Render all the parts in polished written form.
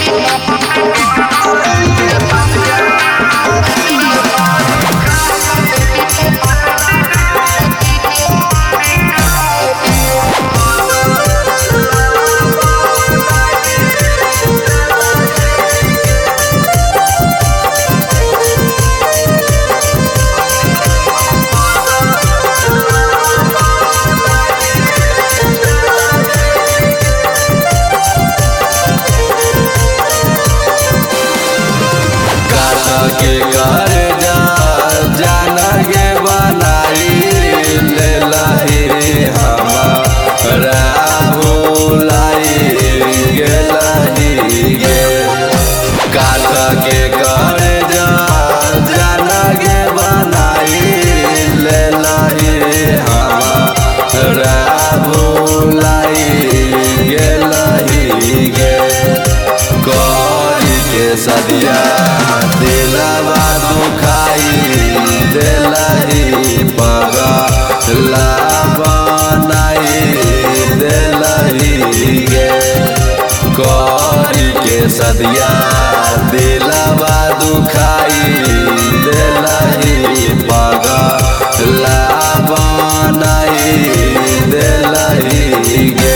के कर जान गे बनाई ले लही हमारा भुलाई गेलही गे काट के कर जान गे बनाई ले लही हमारा भुलाई गेलही गे करी के सदिया दिलवा दुखाई दिलही पगला बनाई दिलही गे करी के सदिया दिलवा दुखाई दिलही पगला बनाई दिलही गे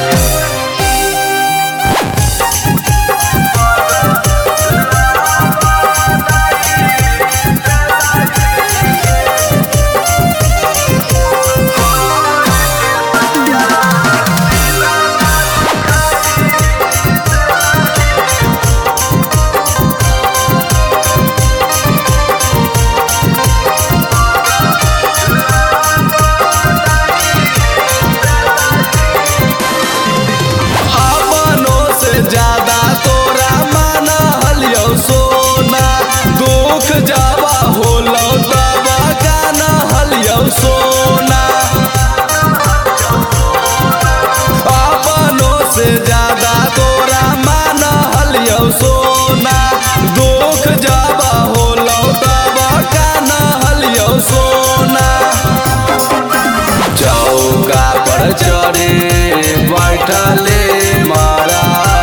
ज्यादा तोरा माना हलियो सोना दुख जावा होलो तबा गाना हलियो सोना अपनों से ज्यादा तोरा माना हलियो सोना दुख जावा होलो तबा गाना हलियो सोना चौका पर चढ़े बैठले मारा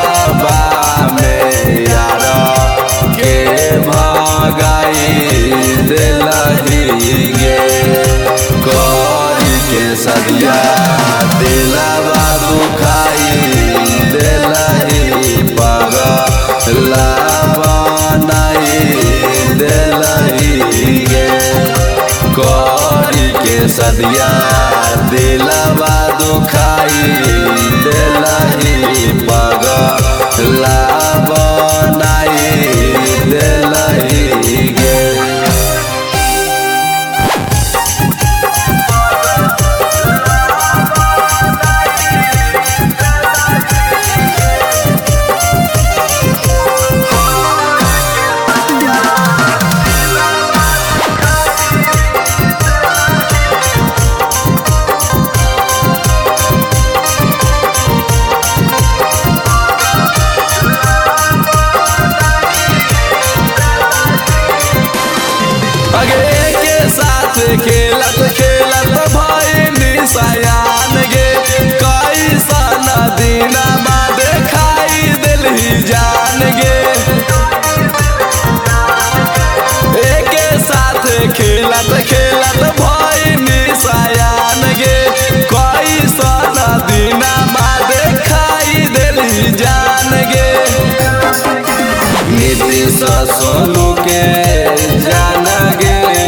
दिलही गे करी के सदिया दिलवा दुखाई दिलही पगला बनाई दिलही गे करी के सदिया दिलवा दुखाई दिलही पगला बनाई दिलही गे खेलत खेलत भाई निशान गे कैसन दीना बाद खाई दिलही जान गे एके साथ खेलत खेलत भाई निशान गे कैसन दीना बाद खाई दिलही जान गे नीतीश सोनू के जान गे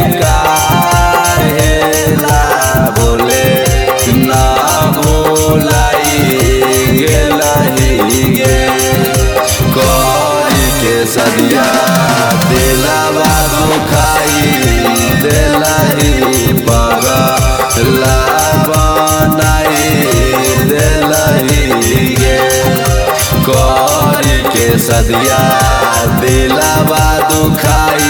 सदिया दिलवा दुखाई दिलही पगला बनाई दिलही गे करी के सदिया दिलवा दुखाई